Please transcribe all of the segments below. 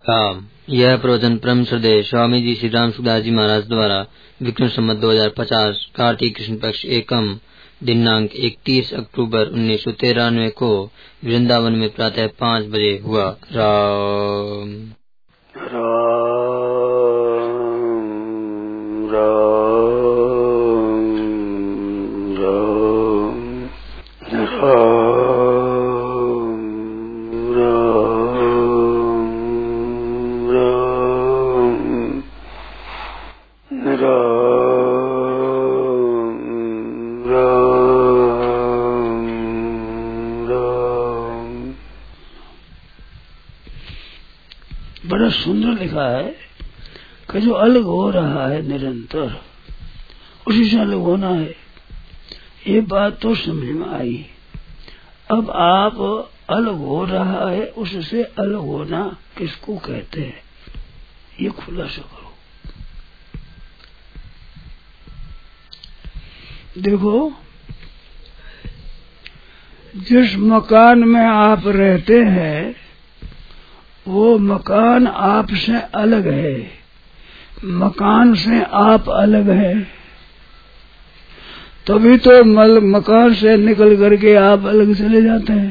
यह प्रवचन परम श्रद्धेय स्वामी जी श्री राम सुखदास जी महाराज द्वारा विक्रम संवत 2050 कार्तिक कृष्ण पक्ष एकम दिनांक 31 अक्टूबर 1993 को वृंदावन में प्रातः 5 बजे हुआ। राम राम राम राम बड़ा सुंदर लिखा है कि जो अलग हो रहा है निरंतर उसी से अलग होना है। ये बात तो समझ में आई। अब आप अलग हो रहा है उससे अलग होना किसको कहते हैं, ये खुलासा करो। देखो, जिस मकान में आप रहते हैं वो मकान आपसे अलग है, मकान से आप अलग है, तभी तो मकान से निकल करके आप अलग चले जाते हैं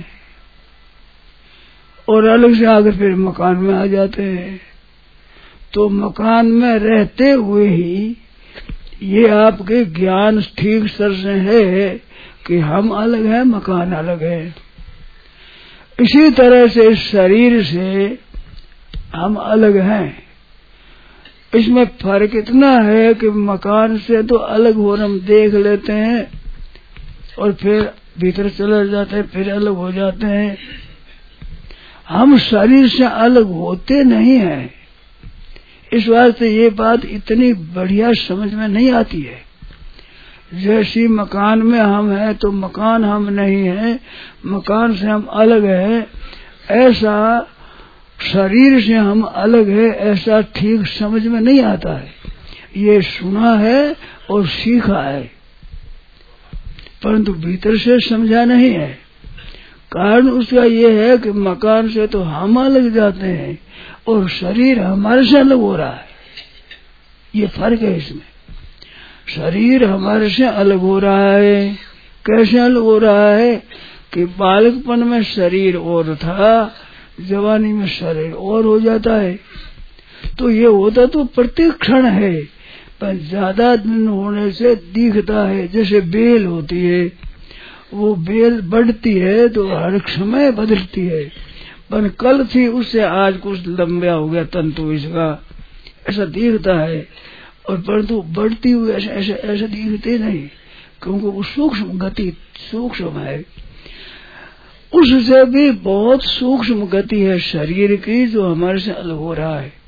और अलग से आकर फिर मकान में आ जाते हैं। तो मकान में रहते हुए ही ये आपके ज्ञान ठीक सर से है कि हम अलग हैं, मकान अलग है। इसी तरह से इस शरीर से हम अलग हैं। इसमें फर्क इतना है कि मकान से तो अलग हो हम देख लेते हैं और फिर भीतर चले जाते हैं, फिर अलग हो जाते हैं। हम शरीर से अलग होते नहीं हैं। इस वास्ते ये बात इतनी बढ़िया समझ में नहीं आती है। जैसी मकान में हम हैं तो मकान हम नहीं है, मकान से हम अलग है, ऐसा शरीर से हम अलग है, ऐसा ठीक समझ में नहीं आता है। ये सुना है और सीखा है परंतु भीतर से समझा नहीं है। कारण उसका ये है कि मकान से तो हम अलग जाते हैं और शरीर हमारे से अलग हो रहा है। ये फर्क है इसमें। शरीर हमारे से अलग हो रहा है। कैसे अलग हो रहा है कि बालकपन में शरीर और था, जवानी में शरीर और हो जाता है। तो ये होता तो प्रत्येक क्षण है, पर ज्यादा दिन होने से दिखता है। जैसे बेल होती है, वो बेल बढ़ती है तो हर समय बदलती है, पर कल थी उससे आज कुछ लंबा हो गया तंतु इसका, ऐसा दिखता है। और परंतु बढ़ती हुई ऐसे दिखते नहीं, क्योंकि वो सूक्ष्म गति सूक्ष्म है। उससे भी बहुत सूक्ष्म गति है शरीर की जो हमारे से अलग हो रहा है।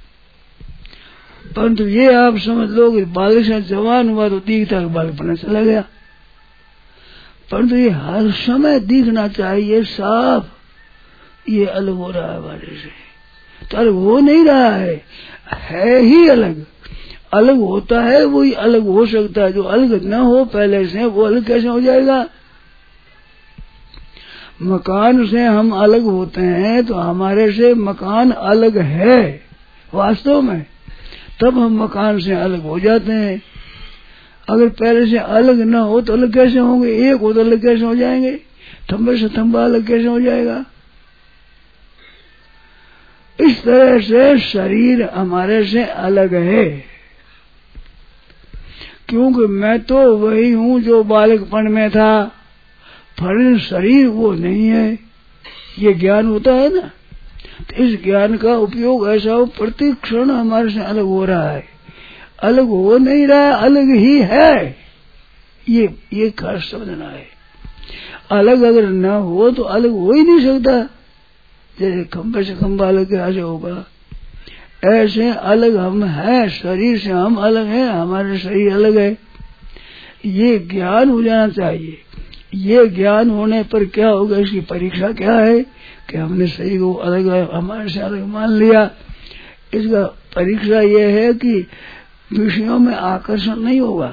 परंतु ये आप समझ लो कि बालक से जवान हुआ तो दिखता है बालकपन चला गया, परंतु ये हर समय दिखना चाहिए साफ, ये अलग हो रहा है हमारे से। तो अलग हो नहीं रहा है ही अलग। अलग होता है वही अलग हो सकता है। जो अलग न हो पहले से वो अलग कैसे हो जाएगा। मकान से हम अलग होते हैं तो हमारे से मकान अलग है वास्तव में, तब हम मकान से अलग हो जाते हैं। अगर पहले से अलग न हो तो अलग कैसे होंगे। एक हो तो अलग कैसे हो जाएंगे। थंबे से थंबा अलग कैसे हो जाएगा। इस तरह से शरीर हमारे से अलग है, क्योंकि मैं तो वही हूँ जो बालकपन में था, पर शरीर वो नहीं है। ये ज्ञान होता है ना, तो इस ज्ञान का उपयोग ऐसा हो प्रत्येक क्षण हमारे से अलग हो रहा है। अलग हो नहीं रहा, अलग ही है। ये खास समझना है। अलग अगर न हो तो अलग हो ही नहीं सकता। जैसे खंबे से खंबा अलग कैसे होगा, ऐसे अलग हम हैं। शरीर से हम अलग हैं, हमारे शरीर अलग है। ये ज्ञान हो जाना चाहिए। ये ज्ञान होने पर क्या होगा, इसकी परीक्षा क्या है कि हमने शरीर को अलग हमारे से अलग मान लिया। इसका परीक्षा ये है कि विषयों में आकर्षण नहीं होगा,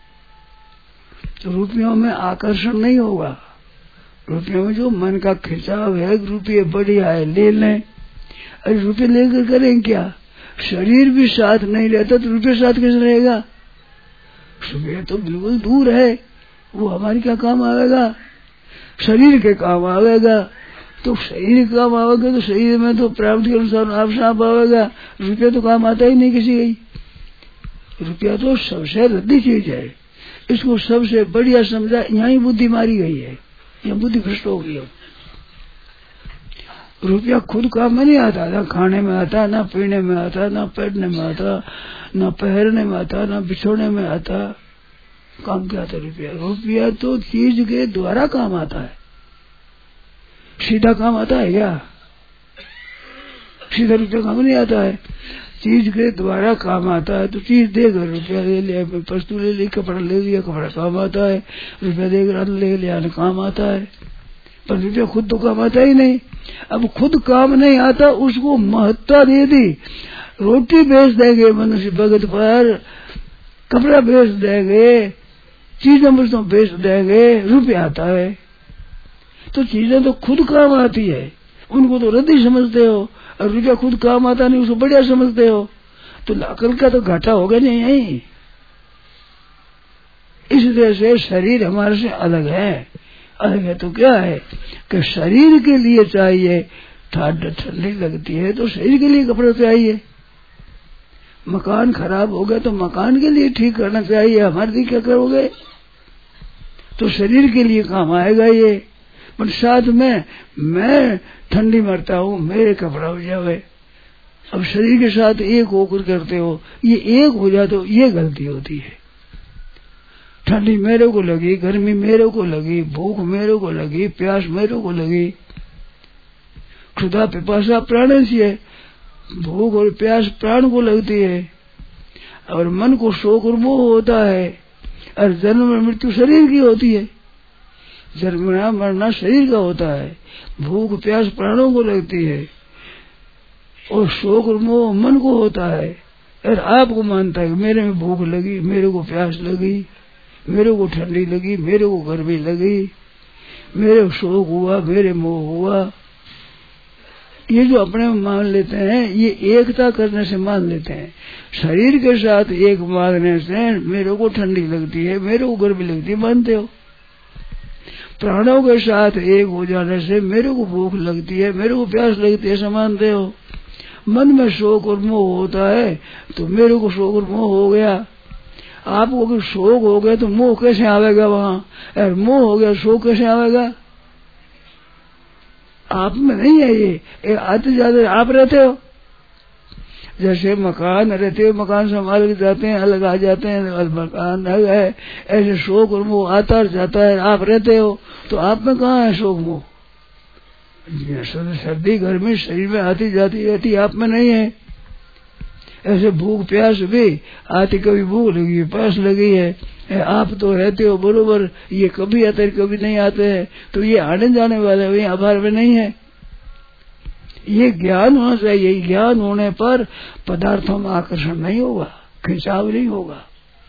रुपयों में आकर्षण नहीं होगा। रुपयों में जो मन का खिंचाव है, रुपये बढ़िया है ले लें, अरे रुपये लेकर करें क्या? शरीर भी साथ नहीं रहता तो रुपये साथ कैसे रहेगा? रुपये तो बिल्कुल दूर है, वो हमारी क्या काम आवेगा? शरीर के काम आवेगा। तो शरीर के काम आवेगा तो शरीर में तो प्राप्त के अनुसार आप साफ आवेगा। रुपया तो काम आता ही नहीं किसी का। रुपया तो सबसे रद्दी चीज है, इसको सबसे बढ़िया समझा। यहाँ ही बुद्धि मारी गई है, यहाँ बुद्धि भ्रष्ट हो गई है। रुपया खुद काम में नहीं आता, ना खाने में आता, ना पीने में आता, ना पहनने में आता, ना पहनने में आता, ना बिछोने में आता। काम क्या आता रुपया? रुपया तो चीज के द्वारा काम आता है, सीधा काम आता है क्या? सीधा रुपया काम नहीं आता है, चीज के द्वारा काम आता है। तो चीज देकर रुपया ले लिया, वस्तु ले ली, कपड़ा ले लिया, कपड़ा काम आता है। रुपया देकर अन्न ले लिया, अन्न काम आता है। पर रुपया खुद तो काम आता ही नहीं। अब खुद काम नहीं आता, उसको महत्ता दे दी। रोटी बेच देंगे मनुष्य भगत पर, कपड़ा बेच देंगे, चीजें वस्तुएं बेच देंगे, रुपया आता है। तो चीजें तो खुद काम आती है, उनको तो रद्दी समझते हो, और रुपया खुद काम आता नहीं, उसको बढ़िया समझते हो। तो अकल का तो घाटा होगा नहीं यही। इस तरह से शरीर हमारे से अलग है। अलग है तो क्या है कि शरीर के लिए चाहिए, ठंडी लगती है तो शरीर के लिए कपड़े चाहिए। मकान खराब हो गया तो मकान के लिए ठीक करना चाहिए, हमारे लिए क्या करोगे? तो शरीर के लिए काम आएगा ये। पर साथ में मैं ठंडी मरता हूँ, मेरे कपड़ा हो जावे। अब शरीर के साथ एक होकर करते हो, ये एक हो जाए तो ये गलती होती है। ठंडी मेरे को लगी, गर्मी मेरे को लगी, भूख मेरे को लगी, प्यास मेरे को लगी। क्षुधा पिपासा प्राण से है, भूख और प्यास प्राण को लगती है। और मन को शोक और मोह होता है। और जन्म और मृत्यु शरीर की होती है, जन्मना मरना शरीर का होता है। भूख प्यास प्राणों को लगती है, और शोक और मोह मन को होता है। और आपको मानता है कि मेरे में भूख लगी, मेरे को प्यास लगी, मेरे को ठंडी लगी, मेरे को गर्मी लगी, मेरे को शोक हुआ, मेरे मोह हुआ। ये जो अपने मान लेते हैं, ये एकता करने से मान लेते हैं। शरीर के साथ एक मानने से मेरे को ठंडी लगती है, मेरे को गर्मी लगती है, मानते हो। प्राणों के साथ एक हो जाने से मेरे को भूख लगती है, मेरे को प्यास लगती है, मानते हो। मन में शोक और मोह होता है तो मेरे को शोक और मोह हो गया। आपको अगर शोक हो गया तो मोह कैसे आवेगा वहाँ? और मोह हो गया शोक कैसे आवेगा? आप में नहीं है ये आते जाते आप रहते हो। जैसे मकान रहते हो, मकान संभाल के जाते हैं, अलग आ जाते हैं, मकान अलग है। ऐसे शोक और मोह आता जाता है, आप रहते हो। तो आप में कहाँ है शोक मोह? सर्दी गर्मी शरीर में आती जाती रहती, आप में नहीं है। ऐसे भूख प्यास भी आती, कभी भूख लगी, प्यास लगी है, आप तो रहते हो बरोबर। ये कभी आते कभी नहीं आते हैं, तो ये आने जाने वाले वही आभार में नहीं है। ये ज्ञान होना चाहिए। ज्ञान होने पर पदार्थों में आकर्षण नहीं होगा, खिंचाव नहीं होगा।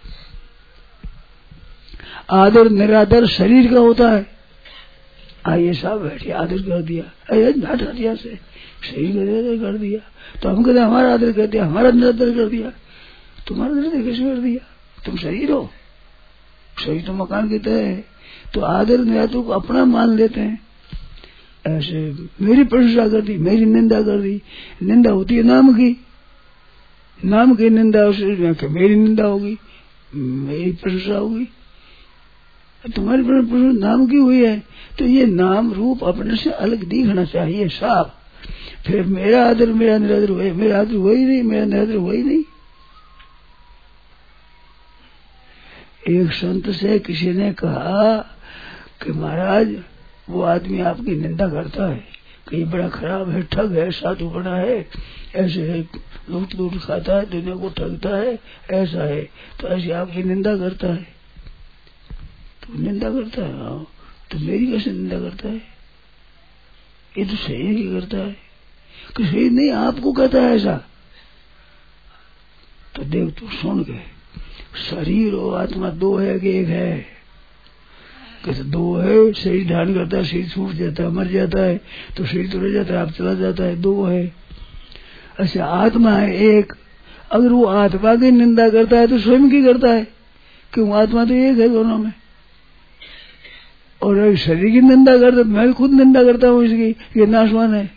आदर निरादर शरीर का होता है। आइए साहब बैठिए, आदर कर दिया, हटिया से शरीर का आदर कर दिया। तो हम कहते हमारा आदर कर दिया, हमारा निरादर कर दिया। तुम्हारा निरादर कैसे कर दिया? तुम शरीर हो, शरीर तो मकान की तरह है। तो आदर निरादर को अपना मान लेते हैं। ऐसे मेरी प्रशंसा कर दी, मेरी निंदा कर दी। निंदा होती है नाम की, नाम की निंदा मेरी निंदा होगी, मेरी प्रशंसा होगी। तुम्हारी प्रशंसा नाम की हुई है, तो ये नाम रूप अपने से अलग दिखना चाहिए साफ। फिर मेरा आदर मेरा निरादर हुए, मेरा आदर हुआ ही नहीं, मेरा निरादर हुआ ही नहीं। एक संत से किसी ने कहा कि महाराज वो आदमी आपकी निंदा करता है कि ये बड़ा खराब है, ठग है, साधु बना है, ऐसे लूट लूट खाता है, दुनिया को ठगता है, ऐसा है। तो ऐसे आपकी निंदा करता है। तो निंदा करता है? हाँ। तो मेरी कैसे निंदा करता है? ये तो शरीर की करता है। कि शरीर नहीं आपको कहता है ऐसा। तो देख तू सुन के, शरीर और आत्मा दो है कि एक है? कहते दो है। शरीर ध्यान करता है, शरीर छूट जाता है, मर जाता है, तो शरीर तो रह जाता है, आप चला जाता है। दो है। अच्छा आत्मा है एक, अगर वो आत्मा की निंदा करता है तो स्वयं की करता है, क्यों आत्मा तो एक है दोनों में। और अगर शरीर की निंदा करता, मैं खुद निंदा करता हूँ इसकी, ये नाशवान है,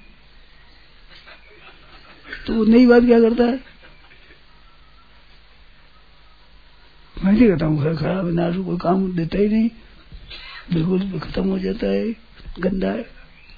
तो वो नई बात क्या करता है, मैं नहीं कहता हूँ खराब नाश कोई काम देता ही नहीं, बिल्कुल खत्म हो जाता है, गंदा है,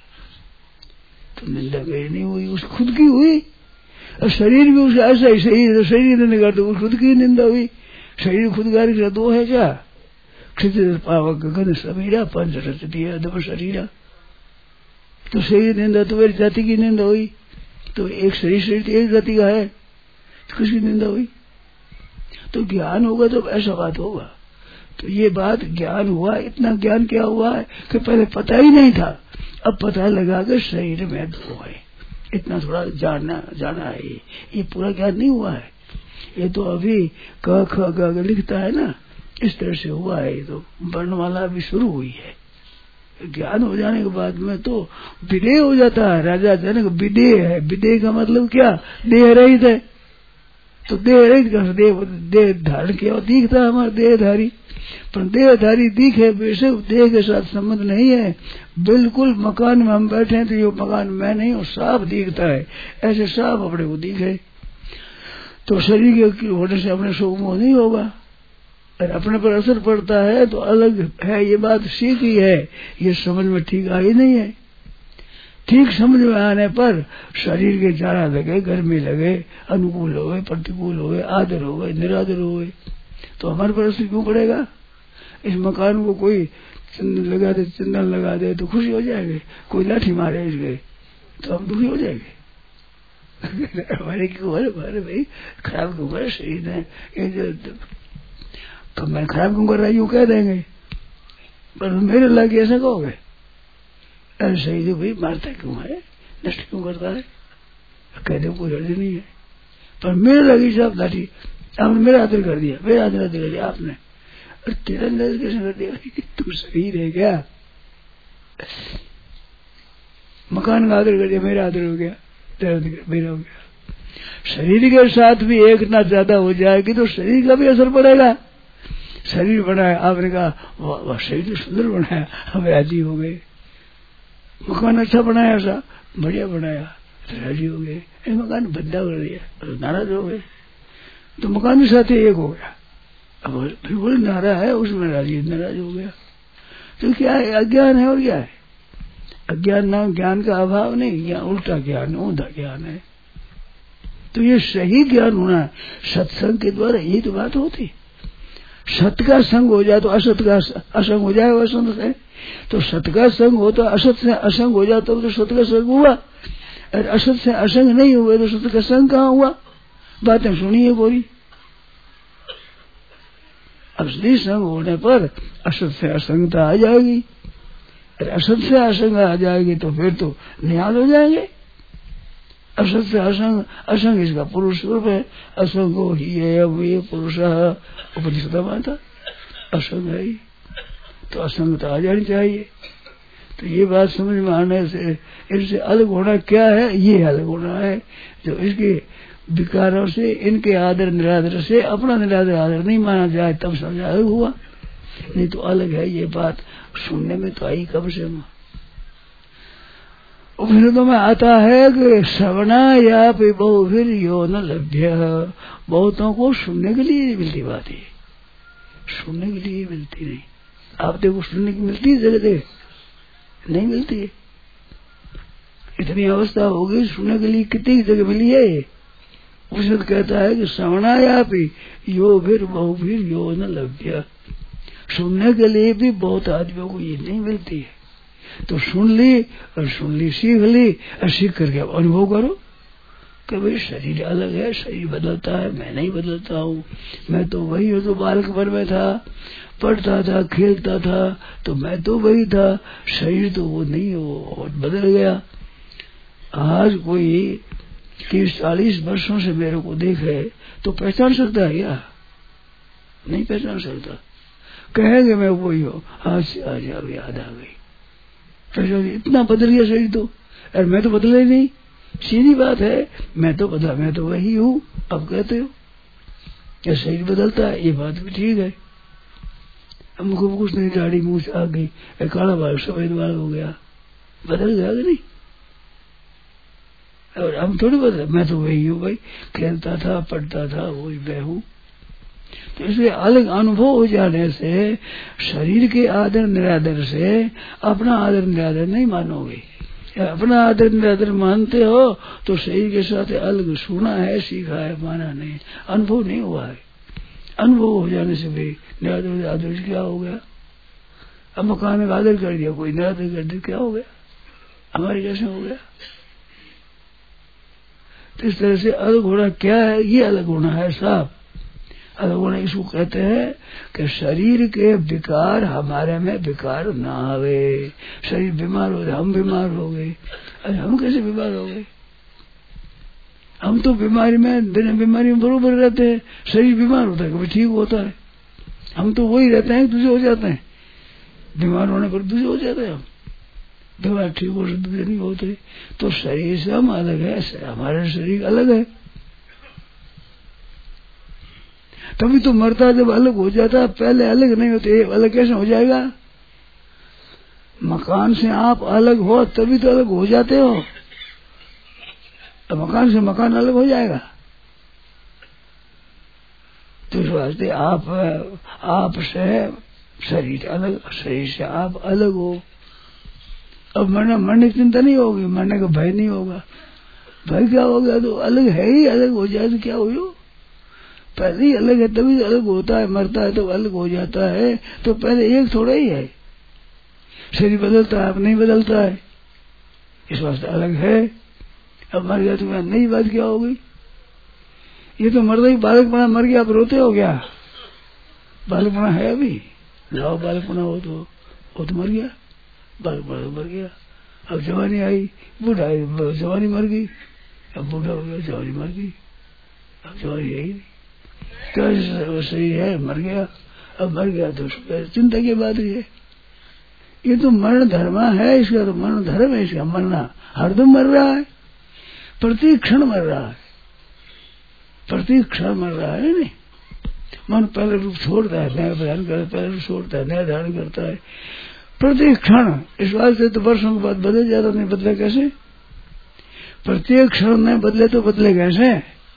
तो निंदा कहीं नहीं हुई, उस खुद की हुई। और शरीर भी उसका ऐसा ही, शरीर निंदा करते उस खुद की निंदा हुई। शरीर खुदगारी का दो है क्या, क्षितिज पावक गगन समीरा पंच रचती है अदब शरीरा, तो शरीर निंदा तो मेरी जाति की निंदा हुई, तो एक शरीर एक जाति का है, तो किसकी निंदा हुई। तो ज्ञान होगा तो ऐसा बात होगा। तो ये बात ज्ञान हुआ, इतना ज्ञान क्या हुआ है कि पहले पता ही नहीं था, अब पता लगा कि शरीर में दो है, इतना थोड़ा जाना है, ये पूरा ज्ञान नहीं हुआ है, ये तो अभी क ख ग लिखता है ना, इस तरह से हुआ है, ये तो वर्णमाला अभी शुरू हुई है। ज्ञान हो जाने के बाद में तो विदेह हो जाता है। राजा जनक विदेह है, विदेह का मतलब क्या, देह रहित है, तो देह रहित का देह धारण किया दिखता है हमारा देहधारी, पर देहधारी दिखे बेशक देह के साथ संबंध नहीं है। बिल्कुल मकान में हम बैठे हैं तो ये मकान मैं नहीं हूँ, साफ दिखता है, ऐसे साफ अपने को दिखे, तो शरीर के होने से अपने सुख मोह नहीं होगा, और अपने पर असर पड़ता है तो अलग है। ये बात सीखी है, ये समझ में ठीक आई नहीं है। ठीक समझ में आने पर शरीर के जाड़ा लगे, गर्मी लगे, अनुकूल हो गए, प्रतिकूल हो गए, आदर हो गए, निरादर हो गए, तो हमारे पर असर क्यों पड़ेगा। इस मकान को कोई चंदन लगा दे तो खुशी हो जाएंगे, कोई लाठी मारे इसके तो हम दुखी हो जाएंगे। हमारे क्यों, हमारे भाई खराब क्यों करे शरीर है, ये जो तो मैं खराब क्यों कर रहा यूं कह देंगे, पर मेरे लागे ऐसा कहोगे, अरे शरीर भाई मारता क्यों है, नष्ट क्यों करता है, कह दे कोई अर्ज नहीं है, पर मेरे लगी साहब लाठी, आपने मेरा आदर कर दिया, मेरा आदर कर दिया आपने, और तेरा आदर कैसे कर दिया, तू सही रह गया, मकान का आदर कर दिया, मेरा आदर हो गया, तेरा आदर मेरा हो गया। शरीर के साथ भी एक ना ज्यादा हो जाएगी तो शरीर का भी असर पड़ेगा। शरीर बनाया, आपने कहा वाह शरीर सुंदर बनाया, हम राजी हो गए, मकान अच्छा बनाया, ऐसा बढ़िया बनाया, राजी हो गए, मकान भद्दा कर दिया, नाराज हो गए, तो मकान के साथ एक हो गया, अब बिल्कुल नारा है उसमें राजी नाराज हो गया, तो क्या है, अज्ञान है। और क्या है अज्ञान, नाम ज्ञान का अभाव नहीं, ज्ञान उल्टा ज्ञान, ऊंधा ज्ञान है। तो ये सही ज्ञान होना है, सत्संग के द्वारा यही तो बात होती। सत का संग हो जाए तो असत का असंग हो जाए, असंग से तो सत का संग हो तो असत से असंग हो जाए, तो सत का संग हुआ, और असत से असंग नहीं हुए तो सत का संग कहाँ हुआ। बातें सुनिए पूरी, असली संग होने पर असत से असंगता आ जाएगी, और असत से असंग आ जाएगी तो फिर तो निहाल हो जाएंगे। असत से असंग, असंग इसका पुरुष रूप है, असंगो ही है वे पुरुष उपनिषद माता, असंग है, तो असंगता आ जानी चाहिए। तो ये बात समझ में आने से इससे अलग होना क्या है, ये अलग होना है जो इसके विकारों से, इनके आदर निरादर से अपना निरादर आदर नहीं माना जाए, तब समझ अलग हुआ, नहीं तो अलग है। ये बात सुनने में तो आई कब से। उपनिषदों में आता है कि श्रवणा या बहुभिर यो न लभ्य, बहुतों को सुनने के लिए मिलती बात है, सुनने के लिए मिलती नहीं। आप देखो सुनने की मिलती है जगह नहीं मिलती है, इतनी अवस्था होगी सुनने के लिए कितनी जगह मिली है। उपनिषद कहता है कि श्रवणा या यो फिर बहुभिर यो न लभ्य, सुनने के लिए भी बहुत आदमियों को ये नहीं मिलती है। तो सुन ली सीख ली, और सीख करके अनुभव करो कि भाई शरीर अलग है, शरीर बदलता है, मैं नहीं बदलता हूँ, मैं तो वही हूँ जो बालकपन में था, पढ़ता था, खेलता था, तो मैं तो वही था, शरीर तो वो नहीं, वो बदल गया। आज कोई 30-40 वर्षों से मेरे को देखे तो पहचान सकता है क्या? नहीं पहचान सकता, कहेंगे मैं वही हूँ, आज याद आ गई, इतना बदल गया शरीर तो, और मैं तो बदला ही नहीं, सीधी बात है। मैं तो वही हूँ। अब कहते हो क्या शरीर बदलता है, ये बात भी ठीक है। हमको कुछ नहीं, दाढ़ी मूछ आ गई, काला बाल सफेद बाल हो गया, बदल गया कि नहीं? और हम थोड़ी बदल, मैं तो वही हूँ भाई, खेलता था पढ़ता था वही मैं हूँ। तो इसलिए अलग अनुभव हो जाने से शरीर के आदर निरादर से अपना आदर निरादर नहीं मानोगे। अपना आदर निरादर मानते हो तो शरीर के साथ अलग सुना है, सीखा है, माना नहीं, अनुभव नहीं हुआ है। अनुभव हो जाने से भाई निरादर आदर क्या हो गया? अब मकान का आदर कर दिया, कोई निरादर कर दिया, क्या हो गया? हमारे कैसे हो गया? तो इस तरह से अलग होना क्या है? ये अलग होना है साहब। अलग होना इसको कहते हैं कि शरीर के विकार हमारे में विकार ना आवे। शरीर बीमार हो गए, हम बीमार हो गए। अरे हम कैसे बीमार हो गए? हम तो बीमारी में बीमारी में बरोबर रहते हैं। शरीर बीमार होता है, कभी ठीक होता है। हम तो वही रहते हैं, दूसरे हो जाते हैं। बीमार होने पर दूसरे हो जाते हैं। हम बीमार ठीक हो दूसरे नहीं होते। तो शरीर से हम अलग है, हमारा शरीर अलग है। तभी तो मरता जब अलग हो जाता, पहले अलग नहीं होते। अलग कैसे हो जाएगा? मकान से आप अलग हो तभी तो अलग हो जाते हो। तो मकान से मकान अलग हो जाएगा। तो इस वास्ते आप से शरीर अलग, शरीर से आप अलग हो। अब मरने की चिंता नहीं होगी, मरने का भय नहीं होगा। भय क्या हो गया? तो अलग है ही, अलग हो जाए तो क्या हो? पहले ही अलग है तभी तो अलग होता है। मरता है तो अलग हो जाता है। तो पहले एक थोड़ा ही है। शरीर बदलता है, अब नहीं बदलता है, इस वास्ते अलग है। अब मर गया तो नई बात क्या हो गई? ये तो मरदा ही बालकपना मर गया, अब रोते हो क्या? बालकपना है अभी, लाओ बालकपना हो तो वो तो मर गया, बालकपना तो मर गया। अब जवानी आई, बूढ़ा जवानी मर गई, अब बूढ़ा हो गया, जवानी मर गई, अब जवानी है ही नहीं। क्या सही है? मर गया। अब मर गया तो चिंता की बात है। ये तो मरण धर्म है, इसका तो मरण धर्म है। इसका मरना हरदम मर रहा है, प्रति क्षण मर रहा है, प्रति क्षण मर रहा है। नहीं, मन पहले रूप छोड़ता है, नया धारण करता है, पहले रूप छोड़ता है, नया धारण करता है, प्रति क्षण। इस बात से तो वर्षों के बाद बदल जाता, नहीं बदले कैसे? प्रत्येक क्षण में बदले तो बदले कैसे?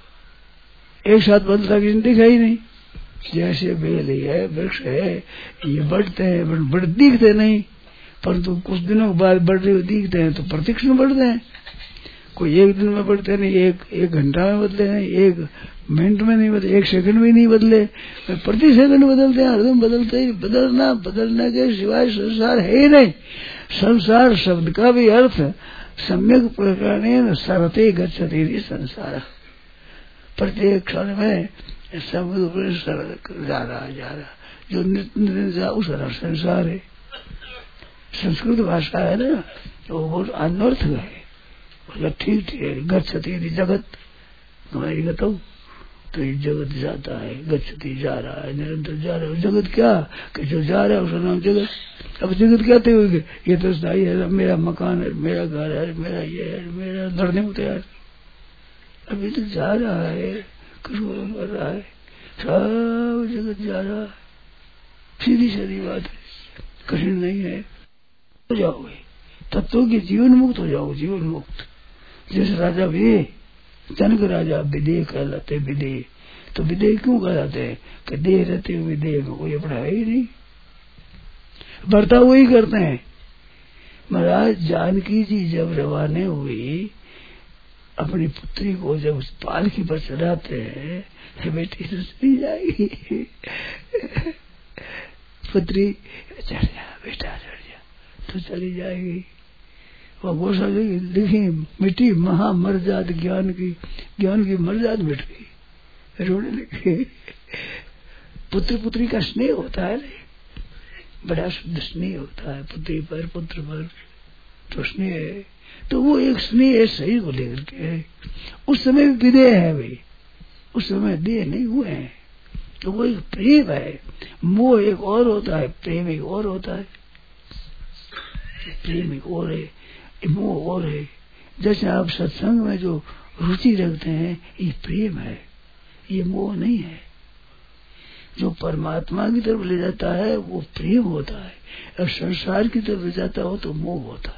एक साथ बदलता किसी दिखा ही नहीं। जैसे बेल है, वृक्ष है, ये बढ़ते हैं, बढ़ दिखते नहीं, परंतु कुछ दिनों के बाद बढ़ रहे दिखते हैं तो प्रतिक्षण बढ़ते हैं। कोई एक दिन में बढ़ते नहीं, एक घंटा में बदले नहीं, एक मिनट में नहीं बदले, एक सेकंड में नहीं बदले, प्रति सेकंड बदलते हैं, हरदम बदलते ही। बदलने के सिवाय संसार है ही नहीं। संसार शब्द का भी अर्थ सम्यक प्रकरण सरते गच्छति संसार। प्रत्येक क्षण में समुद्र जा रहा जो नित्य जा उस संसार है। संस्कृत भाषा है ना, वो बहुत अनर्थ है। ठीक है, गच्छति जगत, हमारी गतौ तो ये जगत जाता है, गच्छति जा रहा है, निरंतर जा रहा है। जगत क्या कि जो जा रहा है उसका नाम जगत। अब जगत क्या थे? ये तो स्थायी है, मेरा मकान है, मेरा घर है, मेरा ये है, मेरा लड़ने को तैयार। अभी तो जा रहा है, कुछ कर रहा है, सब जगत जा रहा है। सीधी सीधी बात है, कठिन नहीं है। हो जाओगे तत्वों के जीवन मुक्त हो जाओगे, जीवन मुक्त। जैसे राजा विदेह, जनक राजा विदेह कहलाते। विदेह तो विदेह क्यों कहलाते हैं? कि देह रहते हुए विदेह में कोई अपना है ही नहीं, बर्ताव वही करते हैं। महाराज जानकी जी जब रवाना हुई, अपनी पुत्री को जब उस पालकी पर चढ़ाते हैं, बेटी तो चली जाएगी, पुत्री चढ़ जा बेटा, चढ़ जा, तो चली जाएगी। वो घोषणा लिखी, मिट्टी महा मरजात ज्ञान की मरजात मिट गई, रोने लगे। पुत्र पुत्री का स्नेह होता है, बड़ा शुद्ध स्नेह होता है पुत्री पर, पुत्र पर तो स्नेह है। तो वो एक स्नेह शरीर को लेकर के है। उस समय विदेह है भाई, उस समय देह नहीं हुए हैं। तो वो एक प्रेम है। मोह एक और होता है, प्रेम एक और होता है। प्रेम एक और है, मोह और है। जैसे आप सत्संग में जो रुचि रखते हैं ये प्रेम है, ये मोह नहीं है। जो परमात्मा की तरफ ले जाता है वो प्रेम होता है, और संसार की तरफ ले जाता हो तो मोह होता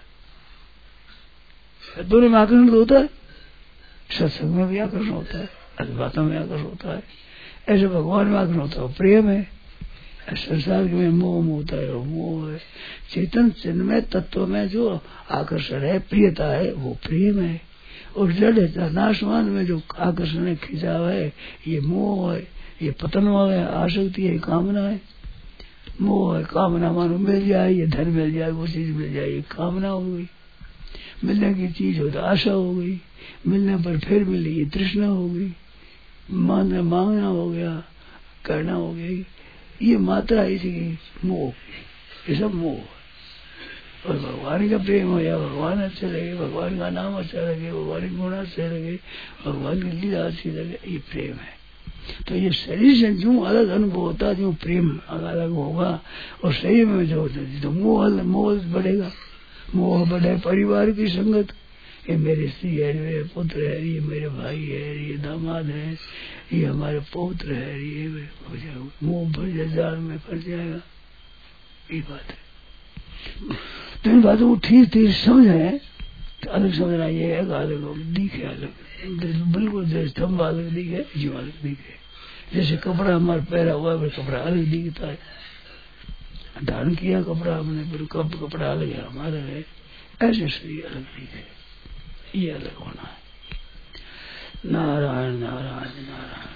है। दोनों में आकर्षण होता है, सत्संग में भी आकर्षण होता है, अध्यात्म में आकर्षण होता है, ऐसे भगवान में आकर्षण होता है, प्रेम है। संसार में मोह होता है, वो मोह है। चेतन चिन्मय तत्व में जो आकर्षण है, प्रियता है, वो प्रेम है। और जड़ नाशवान में जो आकर्षण है, खिंचाव है, ये मोह है, ये पतन वाला है, आसक्ति है, कामना है। मोह है, कामना, मानो मिल जाए, ये धन मिल जाए, वो चीज मिल जाए, ये कामना हो गई। मिलने की चीज हो तो आशा हो गई, मिलने पर फिर मिली, ये तृष्णा हो गई। मांगना हो गया, करना हो गया, ये मात्रा इसी मोह, ये सब मोह। और भगवान का प्रेम हो या भगवान अच्छे लगे, भगवान का नाम अच्छा लगे, भगवान के गुण अच्छे लगे, भगवान की लीला अच्छी लगे, ये प्रेम है। तो ये शरीर से जो अलग अनुभव होता है, जो प्रेम अलग होगा, और शरीर में जो मोह बढ़ेगा। मोह बढ़े परिवार की संगत, ये मेरी स्त्री है, मेरे पुत्र है, ये मेरे भाई है, ये दामाद है, ये हमारे पौत्र है, ये हो जाएगा, मुंह भर जाल में फंस जाएगा। ये बात है। तो इन बातों को ठीक समझे, तो अलग समझना ये है, अलग दिखे, अलग बिल्कुल जैसे स्तंभ अलग दिखे, जीव अलग दिखे। जैसे कपड़ा हमारा पहरा हुआ है, कपड़ा अलग दिखता है, धारण किया कपड़ा हमने, फिर कपड़ा अलग है, हमारा है, ऐसे शरीर अलग दिखे, ये अलग होना है। नारायण नारायण नारायण।